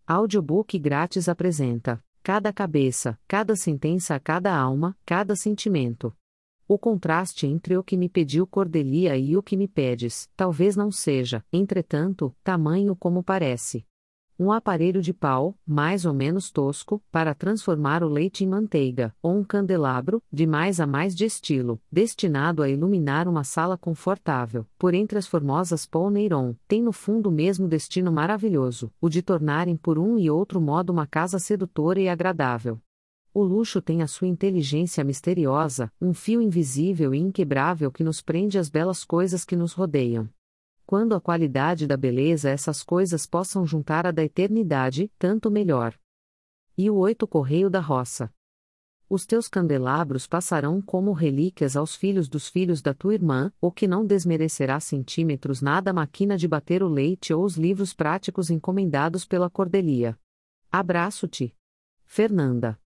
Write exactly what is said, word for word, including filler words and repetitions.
Audiobook grátis apresenta cada cabeça, cada sentença, cada alma, cada sentimento. O contraste entre o que me pediu Cordelia e o que me pedes, talvez não seja, entretanto, tamanho como parece. Um aparelho de pau, mais ou menos tosco, para transformar o leite em manteiga, ou um candelabro, de mais a mais de estilo, destinado a iluminar uma sala confortável, por entre as formosas Paul Neyron, tem no fundo o mesmo destino maravilhoso, o de tornarem por um e outro modo uma casa sedutora e agradável. O luxo tem a sua inteligência misteriosa, um fio invisível e inquebrável que nos prende às belas coisas que nos rodeiam. Quando a qualidade da beleza essas coisas possam juntar a da eternidade, tanto melhor. E o oito correio da roça. Os teus candelabros passarão como relíquias aos filhos dos filhos da tua irmã, o que não desmerecerá centímetros nada a máquina de bater o leite ou os livros práticos encomendados pela Cordelia. Abraço-te. Fernanda.